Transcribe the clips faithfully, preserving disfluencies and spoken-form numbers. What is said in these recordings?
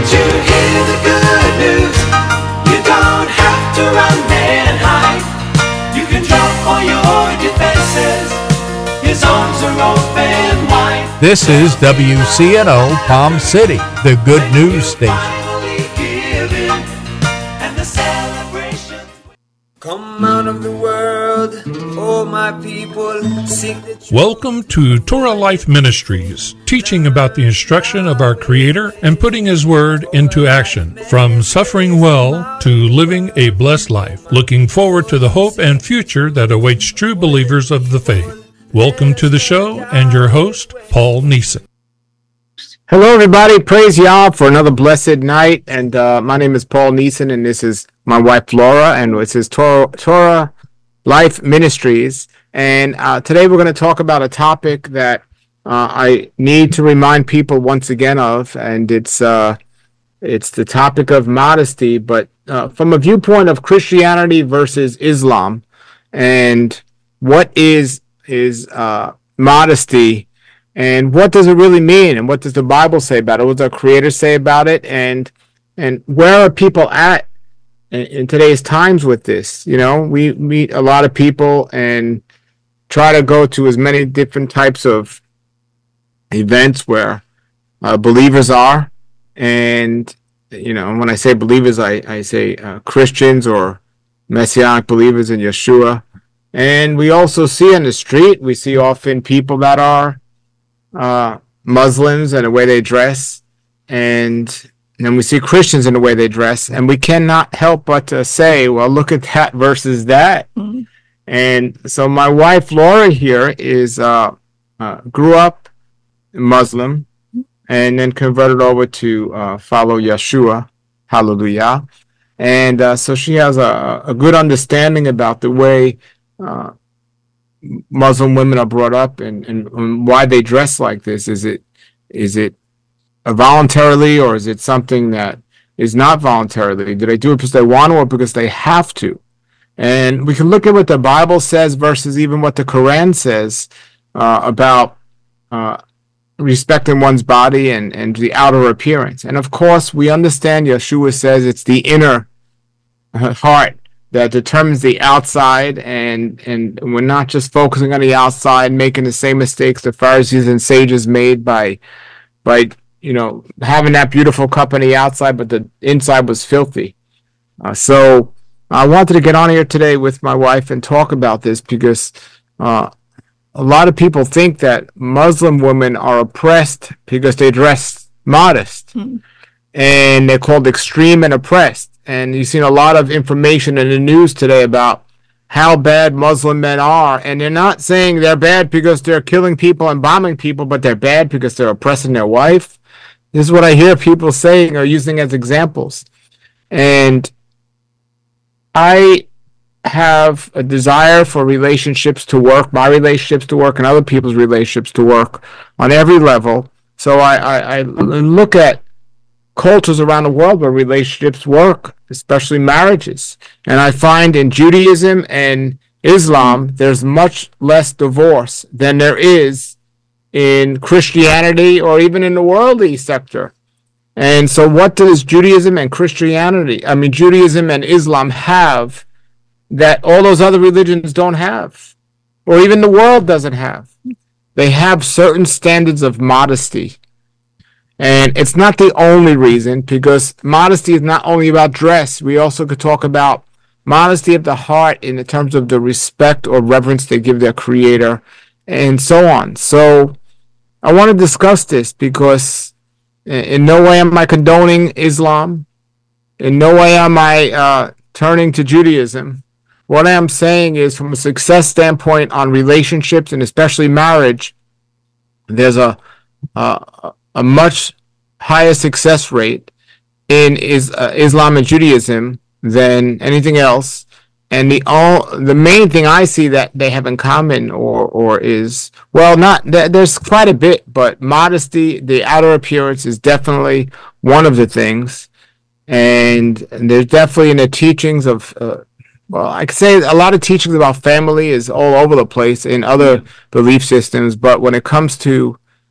to hear the good news? You don't have to run and hide. You can drop all your defenses. His arms are open wide. This is W C N O Palm City, the good news station. Come out of the world, oh my people, sing the truth. Welcome to Torah Life Ministries, teaching about the instruction of our Creator and putting His Word into action, from suffering well to living a blessed life, looking forward to the hope and future that awaits true believers of the faith. Welcome to the show, and your host, Paul Neeson. Hello, everybody. Praise Yah for another blessed night. And uh, my name is Paul Neeson, and this is my wife, Laura, and this is Torah, Torah Life Ministries. And uh, today we're going to talk about a topic that uh, I need to remind people once again of, and it's uh, it's the topic of modesty, but uh, from a viewpoint of Christianity versus Islam, and what is is uh, modesty, and what does it really mean, and what does the Bible say about it? What does our Creator say about it, and and where are people at in, in today's times with this? You know, we meet a lot of people and try to go to as many different types of events where uh, believers are, and you know, when I say believers, I I say uh, Christians or Messianic believers in Yeshua, and we also see on the street, we see often people that are Uh, Muslims and the way they dress, and then we see Christians in the way they dress, and we cannot help but to say, well, look at that versus that. Mm-hmm. And so my wife Laura here is uh, uh, grew up Muslim and then converted over to uh, follow Yeshua, hallelujah. And uh, so she has a, a good understanding about the way uh, Muslim women are brought up, and, and, and why they dress like this. Is it is it voluntarily, or is it something that is not voluntarily? Do they do it because they want to, or because they have to? And we can look at what the Bible says versus even what the Quran says uh, about uh, respecting one's body and, and the outer appearance. And of course, we understand Yeshua says it's the inner heart that determines the outside, and and we're not just focusing on the outside, making the same mistakes the Pharisees and sages made by by you know having that beautiful cup on the outside, but the inside was filthy. Uh, so I wanted to get on here today with my wife and talk about this, because uh, a lot of people think that Muslim women are oppressed because they dress modest, mm. and they're called extreme and oppressed. And you've seen a lot of information in the news today about how bad Muslim men are. And they're not saying they're bad because they're killing people and bombing people, but they're bad because they're oppressing their wife. This is what I hear people saying or using as examples. And I have a desire for relationships to work, my relationships to work, and other people's relationships to work on every level. So I, I, I look at cultures around the world where relationships work, especially marriages. And I find in Judaism and Islam, there's much less divorce than there is in Christianity or even in the worldly sector. And so what does Judaism and Christianity, I mean, Judaism and Islam have that all those other religions don't have, or even the world doesn't have? They have certain standards of modesty. And it's not the only reason, because modesty is not only about dress. We also could talk about modesty of the heart in the terms of the respect or reverence they give their Creator, and so on. So I want to discuss this because in no way am I condoning Islam. In no way am I uh, turning to Judaism. What I am saying is, from a success standpoint on relationships, and especially marriage, there's a a, a much higher success rate in is, uh, Islam and Judaism than anything else. And the all the main thing I see that they have in common, or or is, well, not there's quite a bit, but modesty, the outer appearance, is definitely one of the things. And, and there's definitely in the teachings of, uh, well, I could say a lot of teachings about family is all over the place in other belief systems. But when it comes to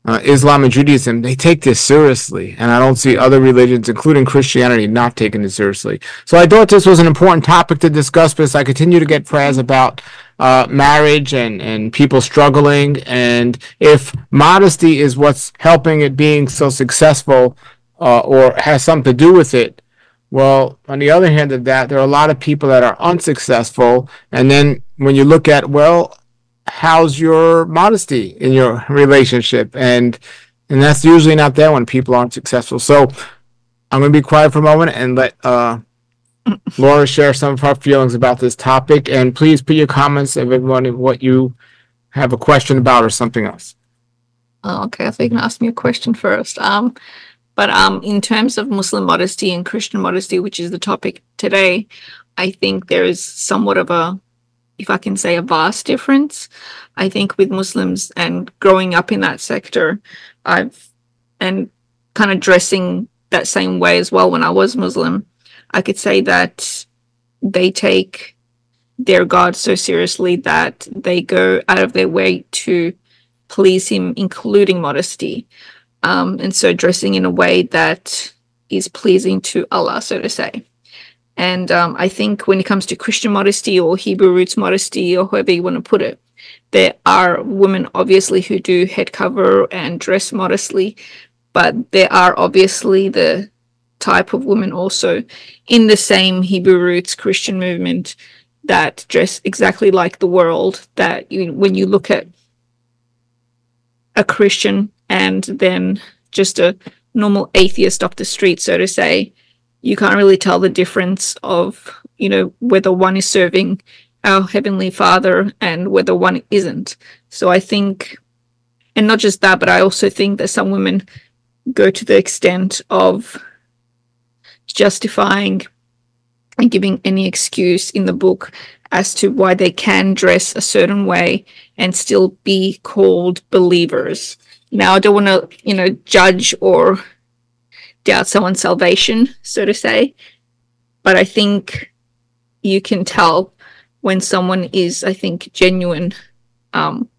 uh, Islam and Judaism, they take this seriously. And I don't see other religions, including Christianity, not taking it seriously. So I thought this was an important topic to discuss because I continue to get prayers about uh, marriage and, and people struggling. And if modesty is what's helping it being so successful uh, or has something to do with it, well, on the other hand of that, there are a lot of people that are unsuccessful. And then when you look at, well, how's your modesty in your relationship? And and that's usually not there when people aren't successful. So I'm going to be quiet for a moment and let uh, Laura share some of her feelings about this topic. And please put your comments of everyone what you have a question about or something else. Oh, okay, I thought you can ask me a question first. Um, but um, in terms of Muslim modesty and Christian modesty, which is the topic today, I think there is somewhat of a, if I can say, a vast difference. I think with Muslims and growing up in that sector, I've and kind of dressing that same way as well when I was Muslim, I could say that they take their God so seriously that they go out of their way to please him, including modesty. Um, and so dressing in a way that is pleasing to Allah, so to say. And um, I think when it comes to Christian modesty or Hebrew roots modesty or however you want to put it, there are women obviously who do head cover and dress modestly, but there are obviously the type of women also in the same Hebrew roots Christian movement that dress exactly like the world, that you, when you look at a Christian and then just a normal atheist off the street, so to say, you can't really tell the difference of, you know, whether one is serving our Heavenly Father and whether one isn't. So I think, and not just that, but I also think that some women go to the extent of justifying and giving any excuse in the book as to why they can dress a certain way and still be called believers. Now, I don't want to, you know, judge or doubt someone's salvation, so to say, but I think you can tell when someone is, I think, genuine um,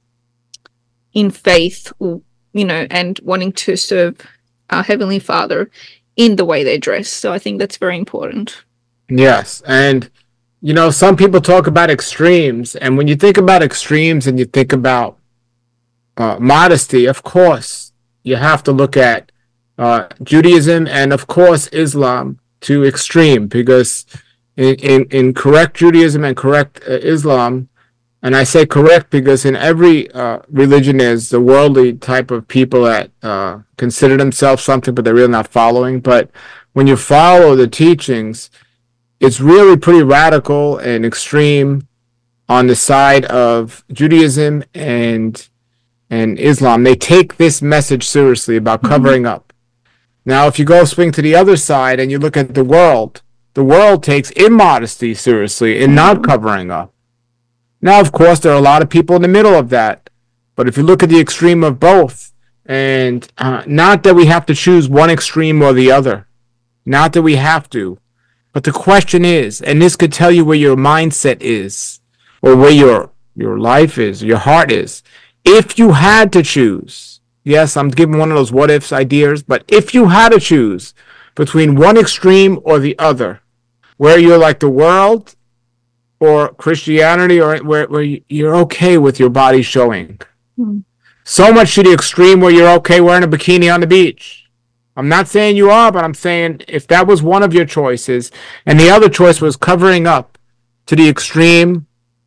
in faith, you know, and wanting to serve our Heavenly Father in the way they dress. So I think that's very important. Yes, and you know, some people talk about extremes, and when you think about extremes and you think about uh, modesty, of course, you have to look at uh, Judaism and, of course, Islam to extreme, because in, in, in correct Judaism and correct uh, Islam, and I say correct because in every uh, religion is the worldly type of people that uh, consider themselves something, but they're really not following. But when you follow the teachings, it's really pretty radical and extreme on the side of Judaism and and Islam. They take this message seriously about covering mm-hmm. up. Now, if you go swing to the other side and you look at the world, the world takes immodesty seriously in not covering up. Now, of course, there are a lot of people in the middle of that. But if you look at the extreme of both, and uh, not that we have to choose one extreme or the other, not that we have to, but the question is, and this could tell you where your mindset is, or where your your life is, your heart is. If you had to choose, yes, I'm giving one of those what ifs ideas, but if you had to choose between one extreme or the other, where you're like the world or Christianity, or where, where you're okay with your body showing, mm. so much to the extreme where you're okay wearing a bikini on the beach. I'm not saying you are, but I'm saying if that was one of your choices and the other choice was covering up to the extreme,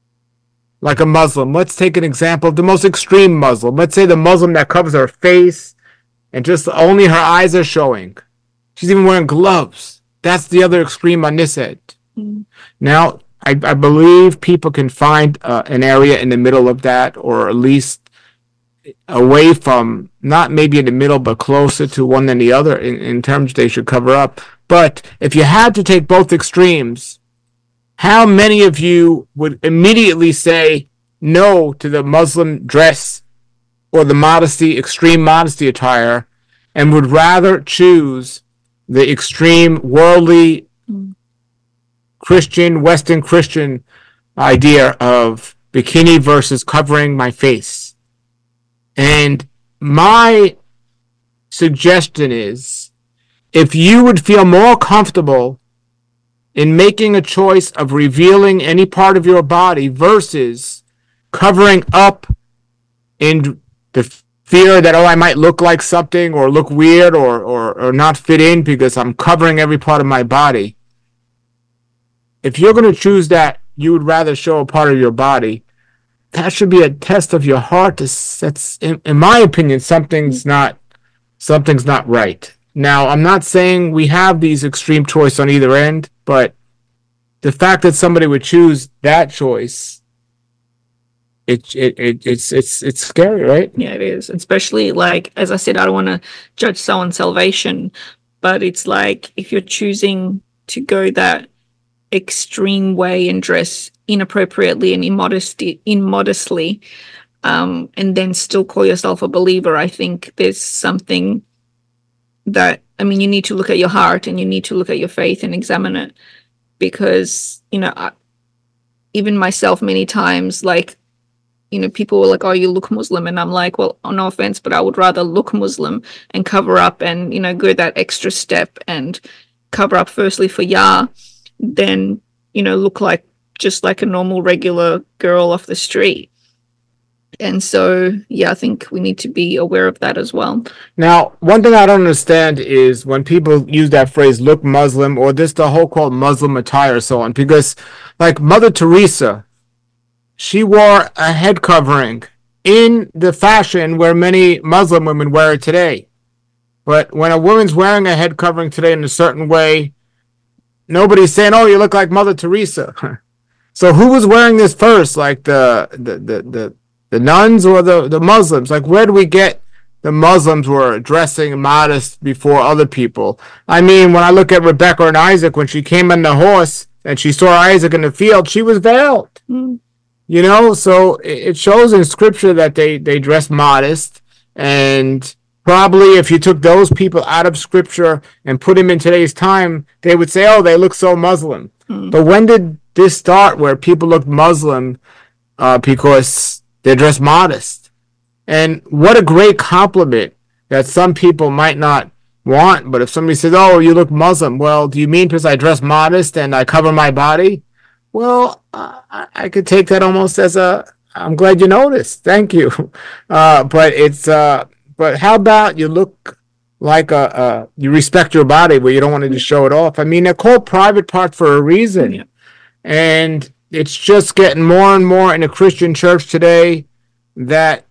like a Muslim. Let's take an example of the most extreme Muslim. Let's say the Muslim that covers her face and just only her eyes are showing. She's even wearing gloves. That's the other extreme on this end. Mm. Now, I, I believe people can find uh, an area in the middle of that, or at least away from, not maybe in the middle, but closer to one than the other in, in terms they should cover up. But if you had to take both extremes, how many of you would immediately say no to the Muslim dress or the modesty, extreme modesty attire, and would rather choose the extreme worldly Christian, Western Christian idea of bikini versus covering my face? And my suggestion is, if you would feel more comfortable in making a choice of revealing any part of your body versus covering up in the fear that, oh, I might look like something or look weird or, or, or not fit in because I'm covering every part of my body. If you're going to choose that, you would rather show a part of your body. That should be a test of your heart. That's, in, in my opinion, something's not something's not right. Now, I'm not saying we have these extreme choices on either end, but the fact that somebody would choose that choice, it, it, it it's it's it's scary, right? Yeah, it is. Especially, like, as I said, I don't want to judge someone's salvation, but it's like, if you're choosing to go that extreme way and dress inappropriately and immodesty immodestly, um, and then still call yourself a believer, I think there's something that, I mean, you need to look at your heart and you need to look at your faith and examine it. Because, you know, I, even myself, many times, like, you know, people were like, oh, you look Muslim. And I'm like, well, no offense, but I would rather look Muslim and cover up and, you know, go that extra step and cover up firstly for Yah than, you know, look like just like a normal, regular girl off the street. And so, yeah, I think we need to be aware of that as well. Now, one thing I don't understand is when people use that phrase, look Muslim, or this, the whole called Muslim attire, so on, because like Mother Teresa, she wore a head covering in the fashion where many Muslim women wear it today. But when a woman's wearing a head covering today in a certain way, nobody's saying, oh, you look like Mother Teresa. So who was wearing this first? Like the, the, the, the, the nuns or the, the Muslims? Like, where do we get the Muslims were dressing modest before other people? I mean, when I look at Rebecca and Isaac, when she came on the horse and she saw Isaac in the field, she was veiled. Mm. You know, so it shows in scripture that they, they dress modest. And probably if you took those people out of scripture and put them in today's time, they would say, oh, they look so Muslim. Mm. But when did this start where people look Muslim uh, because they're dressed modest? And what a great compliment that some people might not want. But if somebody says, oh, you look Muslim, well, do you mean because I dress modest and I cover my body? Well, uh, I could take that almost as a, I'm glad you noticed. Thank you. Uh, but it's, uh, but how about you look like a, a, you respect your body, but you don't want to just show it off? I mean, they're called private parts for a reason. Yeah. And it's just getting more and more in a Christian church today that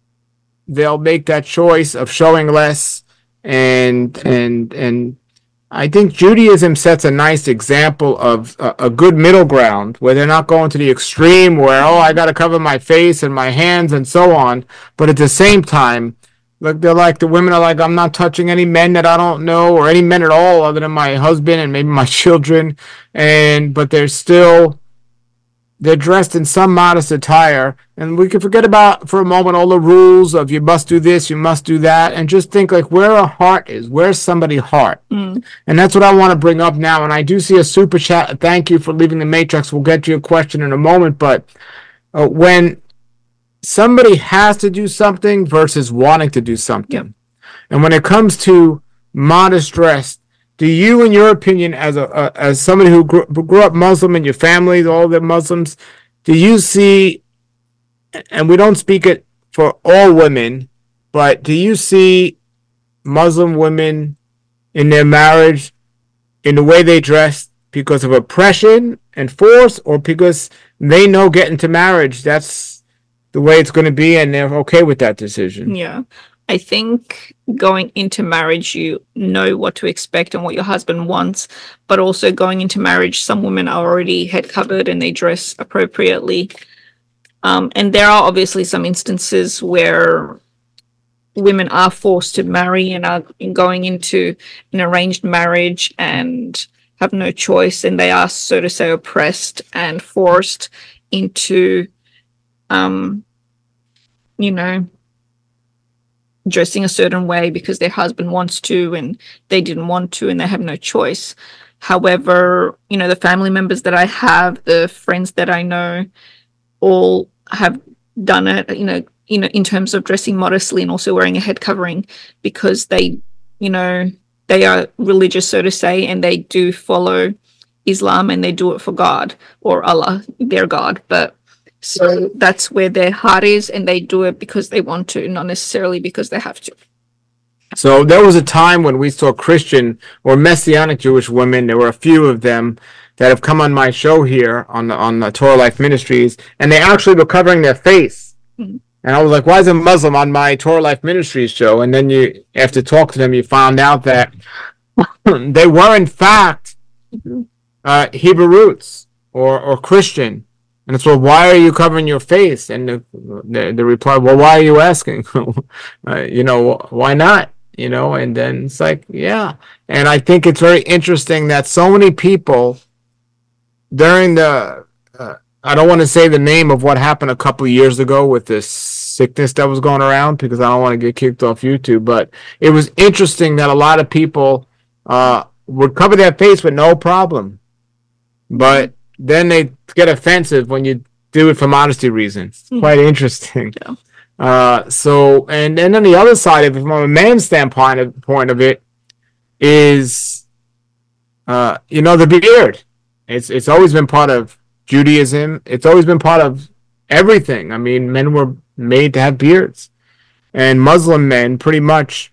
they'll make that choice of showing less. And, and, and I think Judaism sets a nice example of a, a good middle ground where they're not going to the extreme where, oh, I got to cover my face and my hands and so on. But at the same time, look, they're like, the women are like, I'm not touching any men that I don't know or any men at all other than my husband and maybe my children. And, but they're still, they're dressed in some modest attire. And we can forget about for a moment all the rules of you must do this, you must do that, and just think like where a heart is, where's somebody's heart? Mm. And that's what I want to bring up now. And I do see a super chat. Thank you for leaving the matrix. We'll get to your question in a moment. But uh, when somebody has to do something versus wanting to do something, yep. And when it comes to modest dress, do you, in your opinion, as a uh, as somebody who grew, grew up Muslim in your family, all the Muslims, do you see, and we don't speak it for all women, but do you see Muslim women in their marriage in the way they dress because of oppression and force, or because they know getting to marriage, that's the way it's going to be and they're okay with that decision? Yeah. I think going into marriage, you know what to expect and what your husband wants, but also going into marriage, some women are already head covered and they dress appropriately. Um, and there are obviously some instances where women are forced to marry and are going into an arranged marriage and have no choice, and they are, so to say, oppressed and forced into, um, you know, dressing a certain way because their husband wants to and they didn't want to and they have no choice. However, you know, the family members that I have, the friends that I know, all have done it. You know, you know, in terms of dressing modestly and also wearing a head covering, because they, you know, they are religious, so to say, and they do follow Islam and they do it for God or Allah, their God. But so that's where their heart is, and they do it because they want to, not necessarily because they have to. So there was a time when we saw Christian or Messianic Jewish women. There were a few of them that have come on my show here on the on the Torah Life Ministries, and they actually were covering their face. Mm-hmm. And I was like, why is a Muslim on my Torah Life Ministries show? And then you, after talking to them, you found out that they were in fact uh, Hebrew roots or or Christian. And it's, well, why are you covering your face? And the, the, the reply, well, why are you asking? uh, you know, why not? You know, and then it's like, yeah. And I think it's very interesting that so many people during the, uh, I don't want to say the name of what happened a couple of years ago with this sickness that was going around because I don't want to get kicked off YouTube, but it was interesting that a lot of people uh, would cover their face with no problem. But then they get offensive when you do it for modesty reasons. It's quite interesting. Yeah. Uh, so, and, and then the other side of it, from a man's standpoint of, point of it, is, uh, you know, the beard. It's it's always been part of Judaism. It's always been part of everything. I mean, men were made to have beards. And Muslim men, pretty much,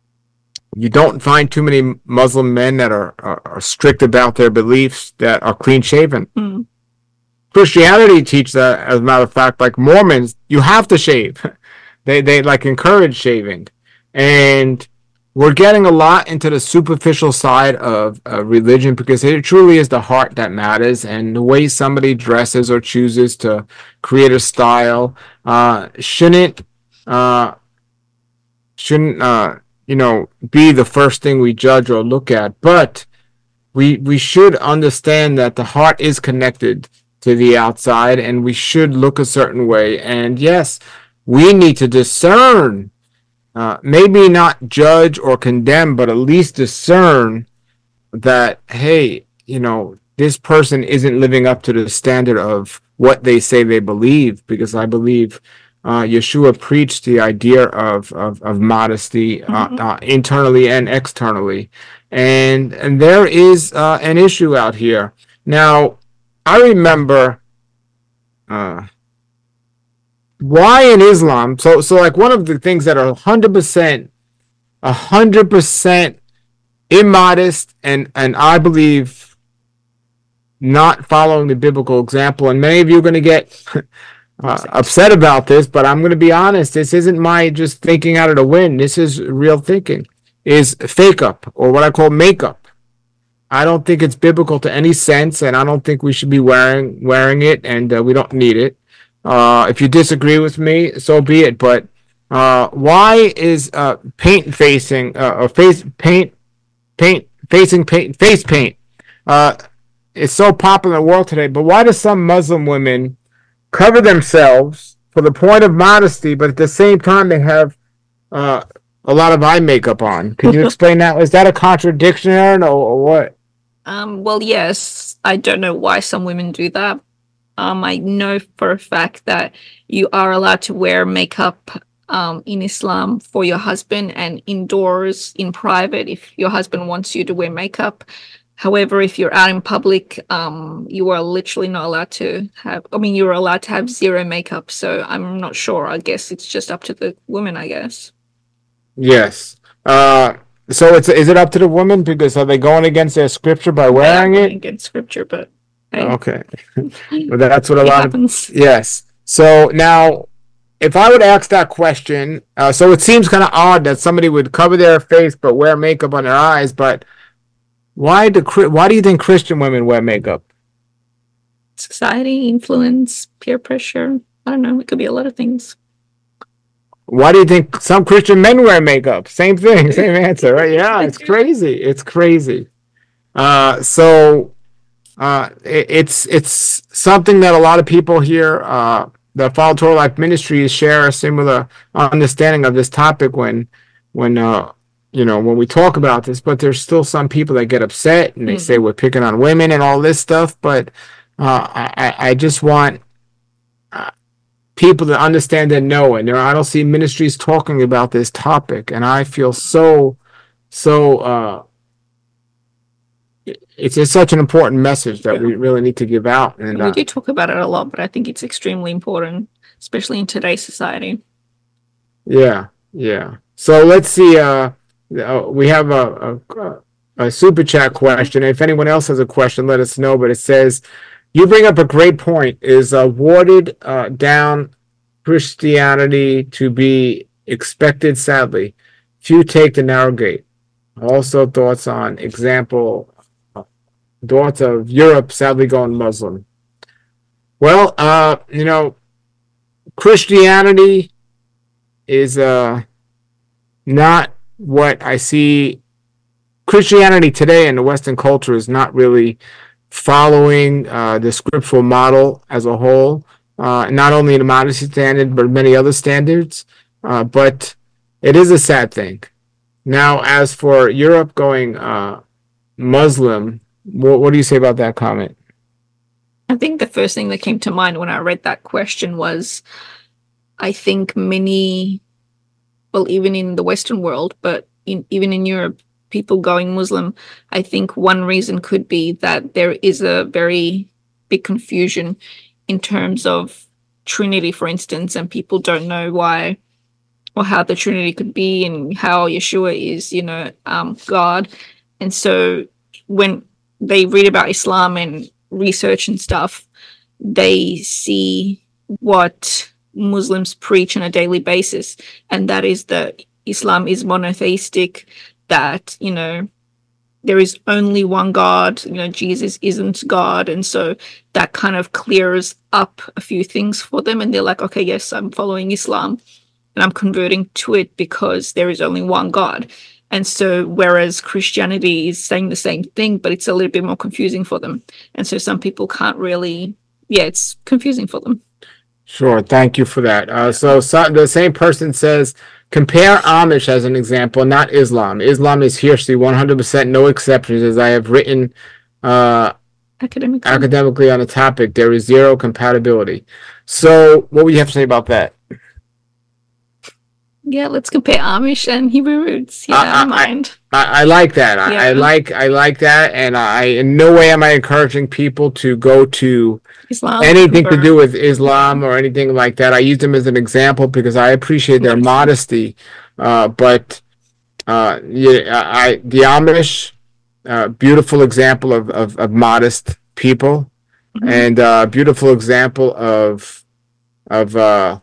you don't find too many Muslim men that are, are, are strict about their beliefs that are clean-shaven. Mm. Christianity teaches that, as a matter of fact, like Mormons, you have to shave. they, they like encourage shaving. And we're getting a lot into the superficial side of uh, religion because it truly is the heart that matters. And the way somebody dresses or chooses to create a style uh, shouldn't, uh, shouldn't, uh, you know, be the first thing we judge or look at. But we we should understand that the heart is connected to the outside, and we should look a certain way. And yes, we need to discern, uh, maybe not judge or condemn, but at least discern that, hey, you know, this person isn't living up to the standard of what they say they believe, because I believe Uh, Yeshua preached the idea of of, of modesty uh, mm-hmm. uh, internally and externally, and and there is uh, an issue out here. Now, I remember uh, why in Islam. So so like one of the things that are a hundred percent, a hundred percent immodest, and and I believe not following the biblical example. And many of you are going to get Uh, upset about this, but I'm going to be honest. This isn't my just thinking out of the wind. This is real thinking. Is fake up, or what I call makeup. I don't think it's biblical to any sense, and I don't think we should be wearing wearing it, and uh, we don't need it. Uh, if you disagree with me, so be it. But uh, why is uh, paint facing uh, or face paint paint facing paint face paint? Uh, it's so popular in the world today. But why do some Muslim women cover themselves for the point of modesty, but at the same time they have uh, a lot of eye makeup on? Can you explain that? Is that a contradiction, Aaron, or, or what? Um, well, yes. I don't know why some women do that. Um, I know for a fact that you are allowed to wear makeup um, in Islam for your husband, and indoors, in private, if your husband wants you to wear makeup. However, if you're out in public, um, you are literally not allowed to have, I mean, you're allowed to have zero makeup. So I'm not sure. I guess it's just up to the woman, I guess. Yes. Uh, so it's is it up to the woman? Because are they going against their scripture by wearing it? Against scripture, but hey. Okay. Well, that's what a it lot happens. of, yes. So now, if I would ask that question, uh, so it seems kind of odd that somebody would cover their face but wear makeup on their eyes, but Why do why do you think Christian women wear makeup? Society, influence, peer pressure. I don't know. It could be a lot of things. Why do you think some Christian men wear makeup? Same thing, same answer, right? Yeah, it's crazy. It's crazy. Uh, so uh, it, it's it's something that a lot of people here uh, that follow Torah Life Ministries share a similar understanding of this topic when when. Uh, you know, when we talk about this, but there's still some people that get upset and they mm-hmm. say we're picking on women and all this stuff. But uh, I, I just want uh, people to understand and know. And there, I don't see ministries talking about this topic, and I feel so, so. Uh, it's just such an important message that we really need to give out. And we uh, do talk about it a lot, but I think it's extremely important, especially in today's society. Yeah, yeah. So let's see. Uh, uh we have a, a a super chat question. If anyone else has a question, let us know. But it says, you bring up a great point. Is uh, watered uh, down Christianity to be expected? Sadly, few take the narrow gate. Also, thoughts on example. Thoughts of Europe sadly going Muslim. Well, uh, you know, Christianity is uh not what I see. Christianity today in the Western culture is not really following uh, the scriptural model as a whole, uh, not only in the modesty standard, but many other standards. Uh, but it is a sad thing. Now, as for Europe going uh, Muslim, what, what do you say about that comment? I think the first thing that came to mind when I read that question was, I think many, well, even in the Western world, but in, even in Europe, people going Muslim, I think one reason could be that there is a very big confusion in terms of Trinity, for instance, and people don't know why or how the Trinity could be and how Yeshua is, you know, um, God. And so when they read about Islam and research and stuff, they see what Muslims preach on a daily basis, and that is that Islam is monotheistic, that, you know, there is only one God, you know, Jesus isn't God. And so that kind of clears up a few things for them, and they're like, okay, yes, I'm following Islam and I'm converting to it because there is only one God. And so whereas Christianity is saying the same thing, but it's a little bit more confusing for them. And so some people can't really, yeah, it's confusing for them. Sure. Thank you for that. Uh, so, so the same person says, compare Amish as an example, not Islam. Islam is hearsay, one hundred percent, no exceptions. As I have written uh, academically. academically on the topic, there is zero compatibility. So what would you have to say about that? Yeah, let's compare Amish and Hebrew roots. Yeah, I, I mind. I, I like that. I, yeah. I like I like that, and I in no way am I encouraging people to go to Islam, anything or, to do with Islam or anything like that. I use them as an example because I appreciate their modesty. Uh, but uh, yeah, I the Amish, uh, beautiful example of of, of modest people, mm-hmm. and a uh, beautiful example of of. Uh,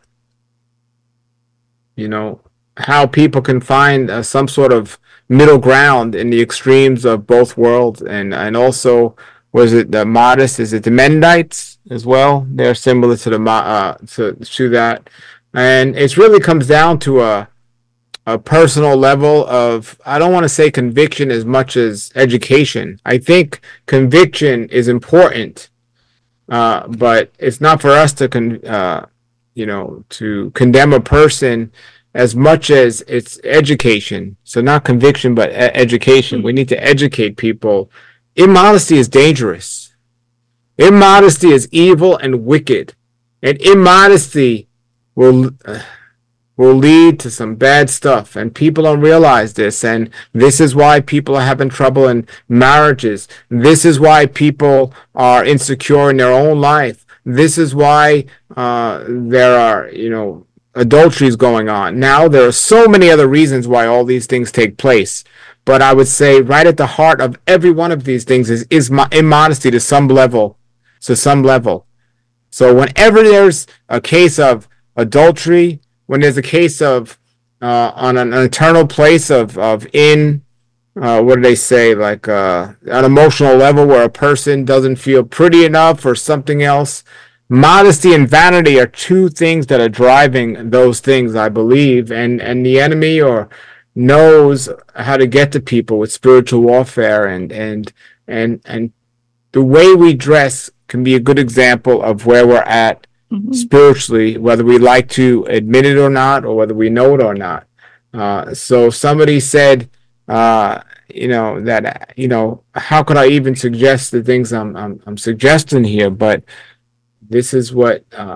you know, how people can find uh, some sort of middle ground in the extremes of both worlds. And and also, was it the modest? Is it the Mennonites as well? They're similar to the uh, to to that, and it really comes down to a a personal level of, I don't want to say conviction as much as education. I think conviction is important, uh, but it's not for us to con. Uh, you know, to condemn a person as much as it's education. So not conviction, but e- education. We need to educate people. Immodesty is dangerous. Immodesty is evil and wicked. And immodesty will uh, will lead to some bad stuff. And people don't realize this. And this is why people are having trouble in marriages. This is why people are insecure in their own life. This is why uh, there are, you know, adulteries going on. Now, there are so many other reasons why all these things take place. But I would say right at the heart of every one of these things is, is immodesty to some level. To some level. So whenever there's a case of adultery, when there's a case of uh, on an, an eternal place of, of in, Uh, what do they say, like uh, an emotional level where a person doesn't feel pretty enough or something else. Modesty and vanity are two things that are driving those things, I believe. And, and the enemy or knows how to get to people with spiritual warfare. And, and, and, and the way we dress can be a good example of where we're at mm-hmm. spiritually, whether we like to admit it or not, or whether we know it or not. Uh, so somebody said, Uh, you know, that, you know, how could I even suggest the things I'm I'm, I'm suggesting here? But this is what uh,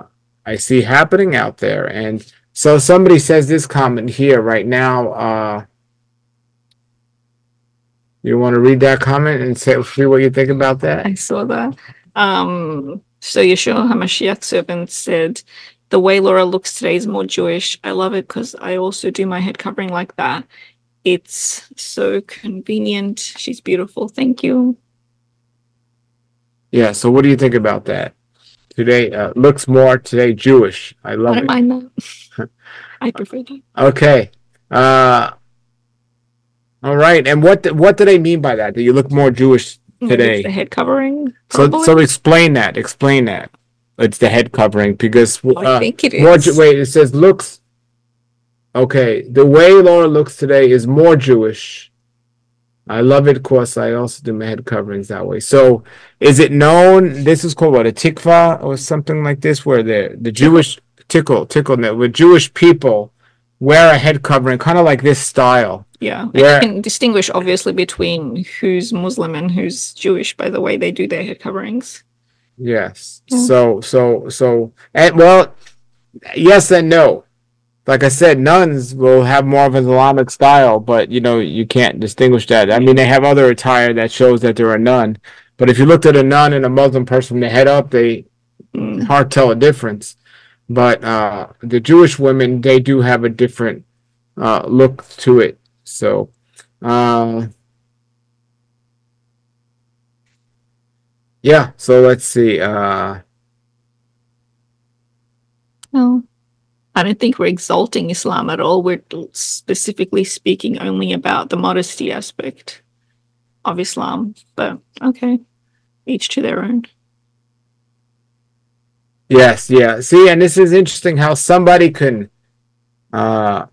I see happening out there. And so somebody says this comment here right now. Uh, you want to read that comment and say see what you think about that? I saw that. Um, so Yeshua HaMashiach's servant said, the way Laura looks today is more Jewish. I love it because I also do my head covering like that. It's so convenient. She's beautiful. Thank you. Yeah, so what do you think about that? Today uh, looks more today Jewish. I love I don't it. mind that. I prefer that. Okay. Uh, all right. And what what do they mean by that? Do you look more Jewish today? It's the head covering. So probably. so explain that. Explain that. It's the head covering because uh, I think it more, is. wait, it says looks. Okay, the way Laura looks today is more Jewish. I love it because I also do my head coverings that way. So, is it known? This is called what, a tikva or something like this, where the the Jewish tickle tickle where Jewish people wear a head covering, kind of like this style. Yeah, Where- you can distinguish obviously between who's Muslim and who's Jewish by the way they do their head coverings. Yes. Yeah. So so so and well, yes and no. Like I said, nuns will have more of an Islamic style, but you know you can't distinguish that. I mean, they have other attire that shows that they're a nun, but if you looked at a nun and a Muslim person from the head up, they Mm. hard tell a difference. But uh, the Jewish women, they do have a different uh, look to it. So. Uh, Yeah, so let's see. Uh, No, I don't think we're exalting Islam at all. We're specifically speaking only about the modesty aspect of Islam. But okay, each to their own. yes, yeah. See, and this is interesting how somebody can uh,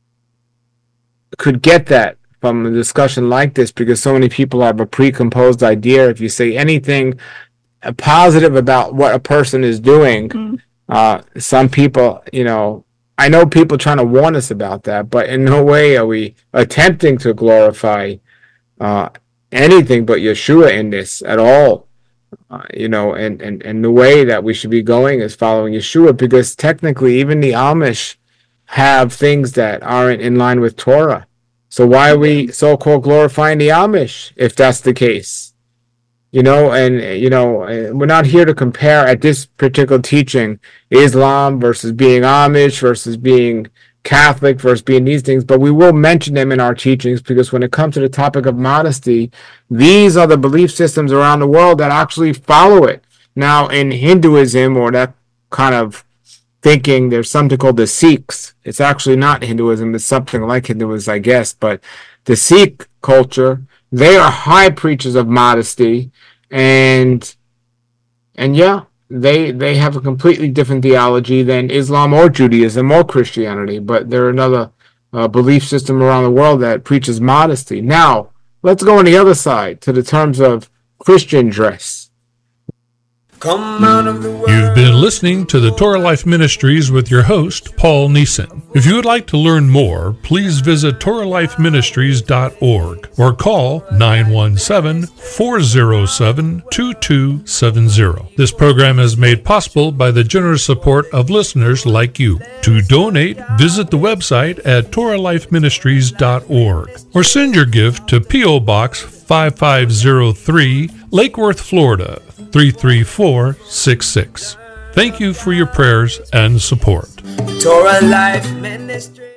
could get that from a discussion like this because so many people have a precomposed idea. If you say anything uh, positive about what a person is doing, Mm. uh, some people, you know, I know people trying to warn us about that, but in no way are we attempting to glorify uh, anything but Yeshua in this at all. Uh, you know, and, and, and the way that we should be going is following Yeshua because technically even the Amish have things that aren't in line with Torah. So why are we so-called glorifying the Amish if that's the case? You know, and, you know, we're not here to compare at this particular teaching Islam versus being Amish versus being Catholic versus being these things, but we will mention them in our teachings because when it comes to the topic of modesty, these are the belief systems around the world that actually follow it. Now, in Hinduism or that kind of thinking, there's something called the Sikhs. It's actually not Hinduism. It's something like Hinduism, I guess. But the Sikh culture, they are high preachers of modesty. And, and yeah, they they have a completely different theology than Islam or Judaism or Christianity. But they're another uh, belief system around the world that preaches modesty. Now, let's go on the other side to the terms of Christian dress. Come out of the world. You've been listening to the Torah Life Ministries with your host, Paul Neeson. If you would like to learn more, please visit torah life ministries dot org or call nine one seven, four zero seven, two two seven zero. This program is made possible by the generous support of listeners like you. To donate, visit the website at torah life ministries dot org or send your gift to P O Box five five zero three, Lake Worth, Florida, three three four six six. Thank you for your prayers and support. Torah Life Ministry.